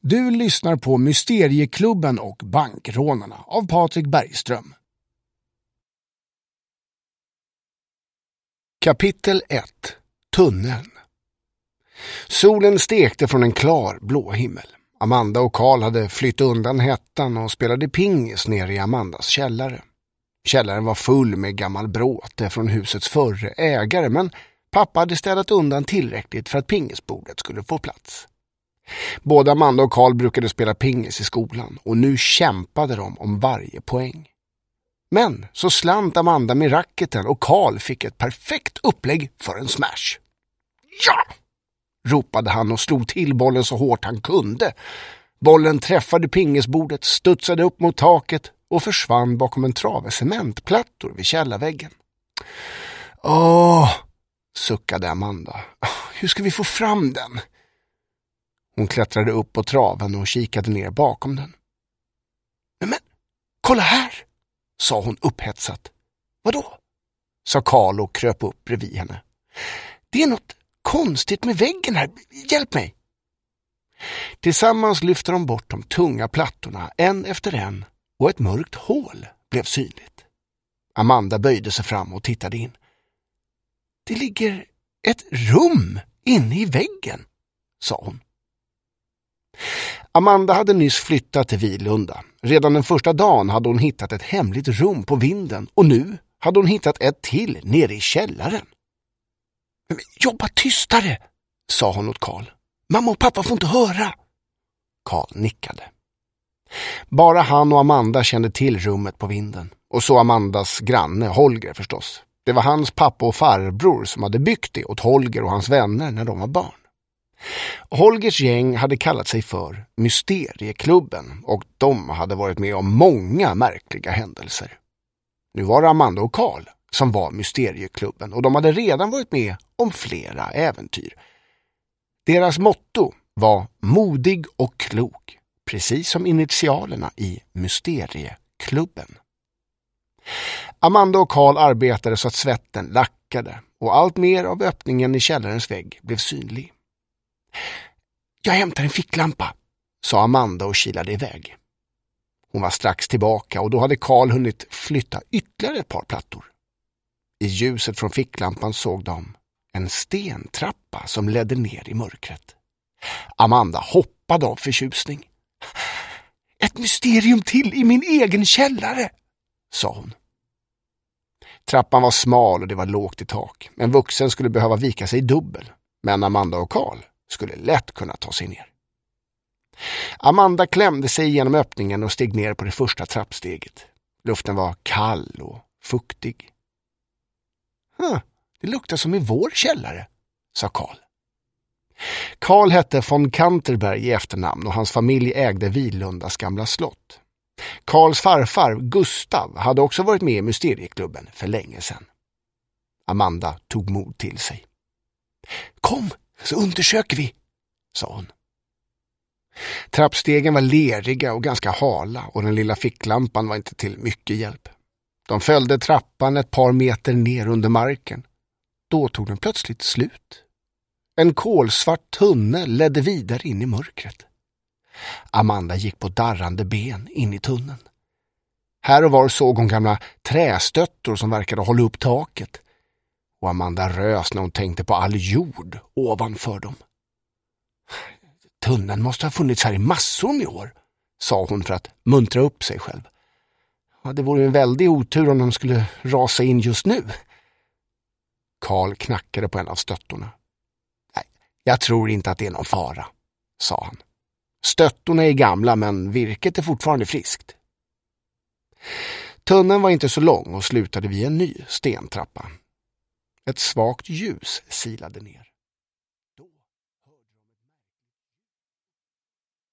Du lyssnar på Mysterieklubben och bankrånarna av Patrik Bergström. Kapitel 1. Tunneln. Solen stekte från en klar blå himmel. Amanda och Karl hade flytt undan hettan och spelade pingis nere i Amandas källare. Källaren var full med gammal bråte från husets förre ägare, men pappa hade städat undan tillräckligt för att pingisbordet skulle få plats. Både Amanda och Karl brukade spela pingis i skolan och nu kämpade de om varje poäng. Men så slant Amanda med racketen och Karl fick ett perfekt upplägg för en smash. Ja! Ropade han och slog till bollen så hårt han kunde. Bollen träffade pingisbordet, studsade upp mot taket och försvann bakom en trave cementplattor vid källarväggen. Suckade Amanda. Hur ska vi få fram den? Hon klättrade upp på traven och kikade ner bakom den. Men kolla här, sa hon upphetsat. Vadå? Sa Karl och kröp upp bredvid henne. Det är något konstigt med väggen här. Hjälp mig. Tillsammans lyfte de bort de tunga plattorna en efter en och ett mörkt hål blev synligt. Amanda böjde sig fram och tittade in. Det ligger ett rum inne i väggen, sa hon. Amanda hade nyss flyttat till Vilunda. Redan den första dagen hade hon hittat ett hemligt rum på vinden och nu hade hon hittat ett till nere i källaren. Jobba tystare, sa hon åt Karl. Mamma och pappa får inte höra. Karl nickade. Bara han och Amanda kände till rummet på vinden. Och så Amandas granne, Holger förstås. Det var hans pappa och farbror som hade byggt det åt Holger och hans vänner när de var barn. Holgers gäng hade kallat sig för Mysterieklubben och de hade varit med om många märkliga händelser. Nu var det Amanda och Karl som var Mysterieklubben och de hade redan varit med om flera äventyr. Deras motto var modig och klok, precis som initialerna i Mysterieklubben. Amanda och Karl arbetade så att svetten lackade och allt mer av öppningen i källarens vägg blev synlig. Jag hämtar en ficklampa, sa Amanda och kilade iväg. Hon var strax tillbaka och då hade Karl hunnit flytta ytterligare ett par plattor. I ljuset från ficklampan såg de en stentrappa som ledde ner i mörkret. Amanda hoppade av förtjusning. Ett mysterium till i min egen källare, sa hon. Trappan var smal och det var lågt i tak. En vuxen skulle behöva vika sig dubbel, men Amanda och Karl skulle lätt kunna ta sig ner. Amanda klämde sig genom öppningen och steg ner på det första trappsteget. Luften var kall och fuktig. Det luktar som i vår källare, sa Karl. Karl hette von Kanterberg i efternamn och hans familj ägde Vilundas gamla slott. Karls farfar Gustav hade också varit med i Mysterieklubben för länge sedan. Amanda tog mod till sig. Kom, så undersöker vi, sa hon. Trappstegen var leriga och ganska hala och den lilla ficklampan var inte till mycket hjälp. De följde trappan ett par meter ner under marken. Då tog den plötsligt slut. En kolsvart tunnel ledde vidare in i mörkret. Amanda gick på darrande ben in i tunneln. Här och var såg hon gamla trästöttor som verkade hålla upp taket. Och Amanda rös när hon tänkte på all jord ovanför dem. Tunneln måste ha funnits här i massor med år, sa hon för att muntra upp sig själv. Ja, det vore en väldig otur om de skulle rasa in just nu. Karl knackade på en av stöttorna. Nej, jag tror inte att det är någon fara, sa han. Stöttorna är gamla men virket är fortfarande friskt. Tunneln var inte så lång och slutade vid en ny stentrappa. Ett svagt ljus silade ner.